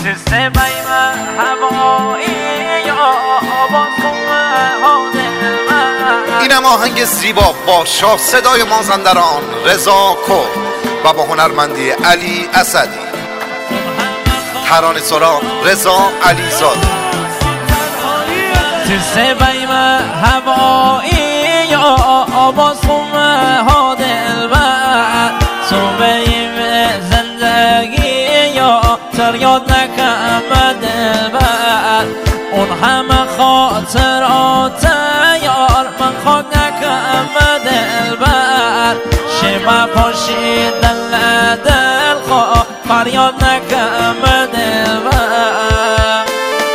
تسته بیم هوایی یا آواز خونه اینم آهنگ زیبا با شاه صدای مازندران رضا کرد و با هنرمندی علی اسدی، ترانه سرا رضا علیزاده. تسته بیم هوایی یا آواز خونه ها دلبر صبحیم زندگی یا تریاد نکم دلبر اون همه خاطرات یار من خاک نکم دلبر شما پاشیدن دل خواه فریاد نکم دلبر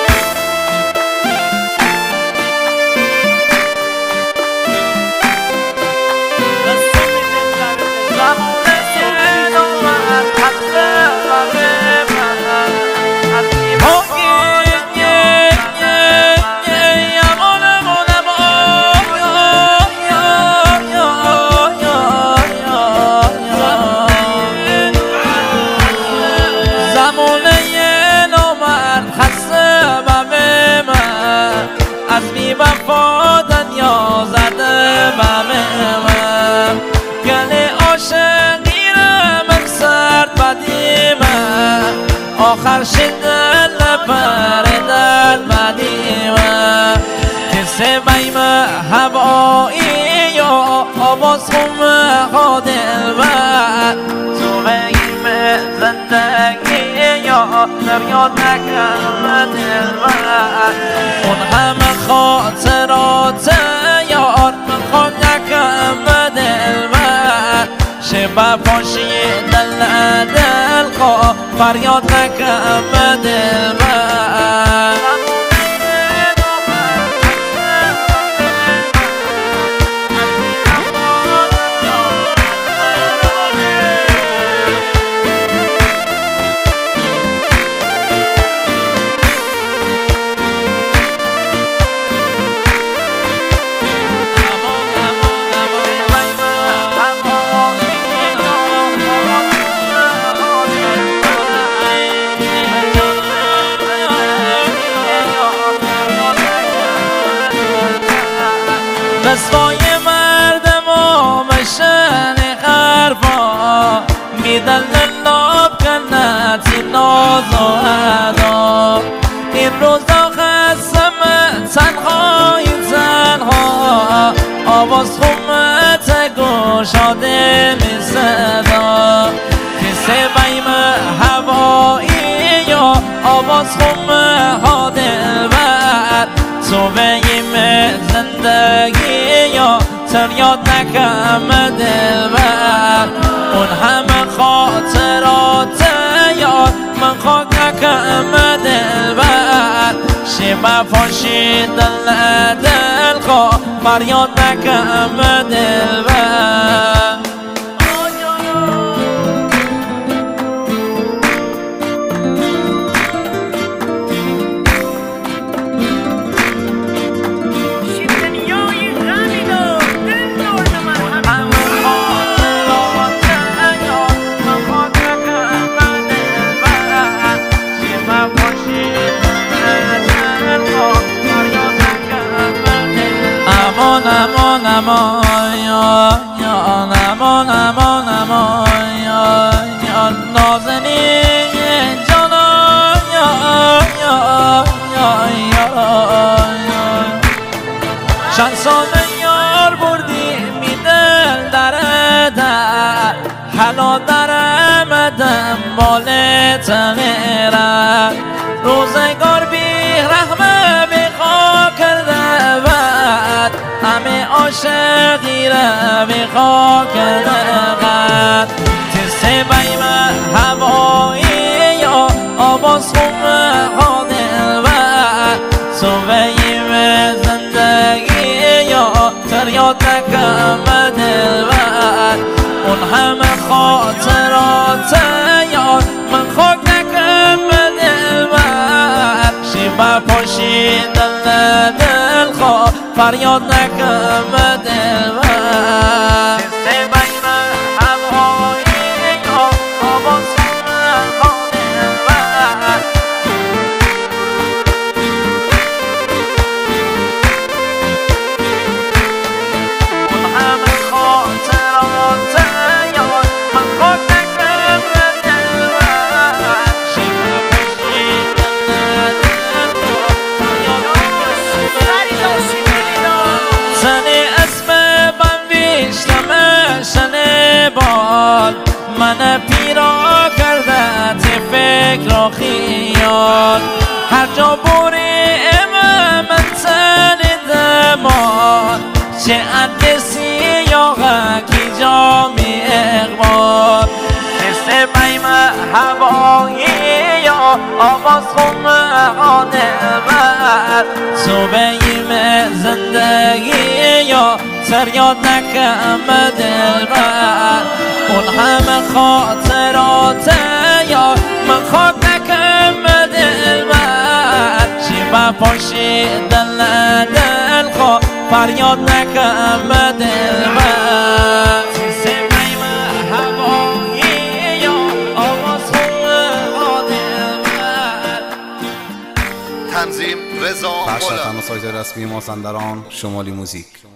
وفا دنیا زده بمیم گل عاشقی را من سرد بدیم آخر شدن لپردن بدیم کسی بیم هوایی یا آواز خونه ها دلبر تو بیم زندگی یا نمیاد نکم دلبر اون همه خاطرات یار من خود نکم دلبر شبه پاشیدن دل خواه فریاد نکم دلبر رسوای مردم و مشن حرفا میدن لب کنتی ناز و ادا این روزا خستم تنهای تنها آواز خمت گشاده می صدا کسی بیم هوایی یا آواز خمه ها دلبر تو بیم زندگی یا تریاد نکم دلبر اون همه خاطرات یاد من خاک نکم دلبر شما پاشیدن دل خواه فریاد نکم دلبر امان امان یا امان امان امان یا نازنین جانا یا چند سال یار بردی می دل در حالا درم دنبال تغییرم روزگار بی رحمه بی خاک کرده بد همه عاشقی را بی خاک کرده بد تسته بیم هوایی یا آواز خونه ها دلبر تو بیم زندگی یا تریاد نکم دلبر اون همه خاطرات یاد من خاک نکم دلبر شیبه پاشیدن دل خواه فریاد نکم دلبر تسته بیم هوایی یا آواز خونه ها دلبر من پیرا کرده ته فکر و خیال هر جا بریم من سندمان چه اندسی یا غکی جامی اقبال حس بیم هوایی یا آواز خمقان بر صبحیم زندگی یا فریاد نکم دلبر اون همه خاطرات یا من خاک نکم دلبر چی بپاشی دل دل خواه فریاد نکم دلبر سمیم هوایی یا آواز خمقان دلبر. تنظیم رضا بخش تنها سایت رسمی مازندران شمالی موزیک.